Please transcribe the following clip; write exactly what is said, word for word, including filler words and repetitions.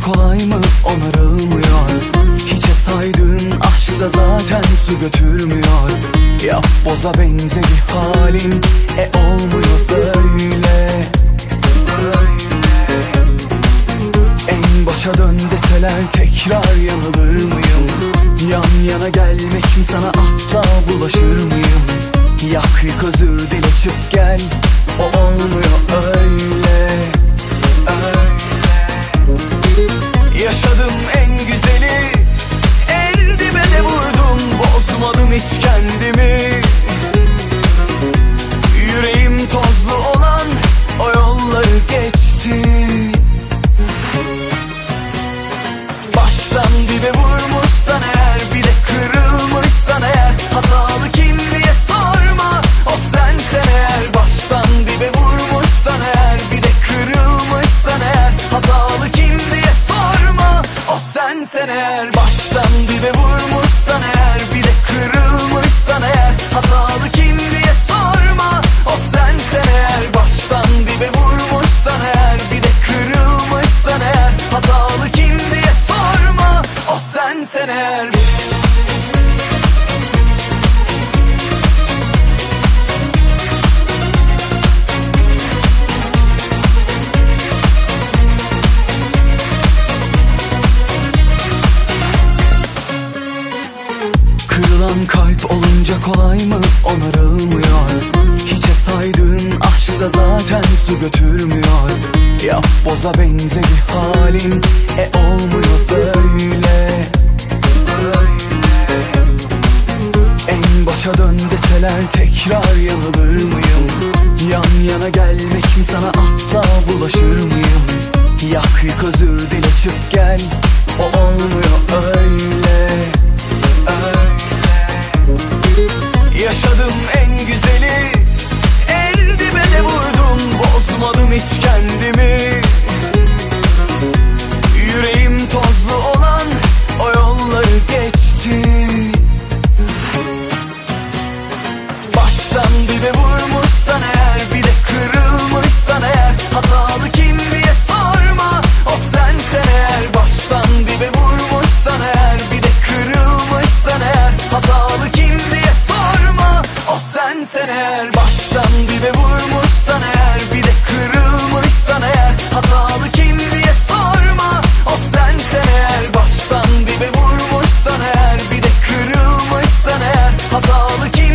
kolay mı onarılmıyor? Hiçe saydığın aşksa zaten su götürmüyor. Yap boza benzeri halin, e olmuyor böyle. En başa dön deseler tekrar yanılır mıyım? Yan yana gelmek mi sana asla bulaşır mıyım? Yak yık özür dile çık gel, o olmuyor öyle, öyle. Yaşadım en güzeli, en dibe de vurdum, bozmadım hiç kendimi. Yüreğim tozlu olan o yolları geçti. Baştan dibe vurmuşsan eğer, bir de kırılmışsan eğer, hatalı kim diye sorma, o sensen eğer. Baştan dibe vurmuşsan eğer, bir de kırılmışsan eğer, hatalı kim diye sorma, o sensen eğer. Baştan dibe vurmuşsan eğer, bir de kırılmışsan eğer, hatalı kim diye sorma, o sensen eğer. Baştan dibe vurmuşsan eğer, bir de kırılmışsan eğer, hatalı kim diye sorma, o sensen eğer. Kırılan kalp olunca kolay mı onarılmıyor? Hiçe saydığın aşksa zaten su götürmüyor. Yap boza benzeri halin, e olmuyor böyle. En başa dön deseler tekrar yanılır mıyım? Yan yana gelmek mi sana asla bulaşır mıyım? Yak yık özür dile çık gel, o olmuyor öyle, öyle. Yaşadım en güzeli, en dibe de vurdum, bozmadım hiç kendimi. Yüreğim tozlu olan o yolları geçti. Baştan dibe vurmuşsan eğer, bir de kırılmışsan eğer, hatalı kim diye sorma, o sensen eğer. Baştan dibe vurmuşsan eğer, bir de kırılmışsan eğer, hatalı kim diye sorma, o sensen eğer. Baştan dibe vurmuşsan eğer, bir de kırılmışsan eğer, hatalı kim diye sorma, o sensen eğer. Baştan dibe vurmuşsan eğer, bir de kırılmışsan eğer, hatalı kim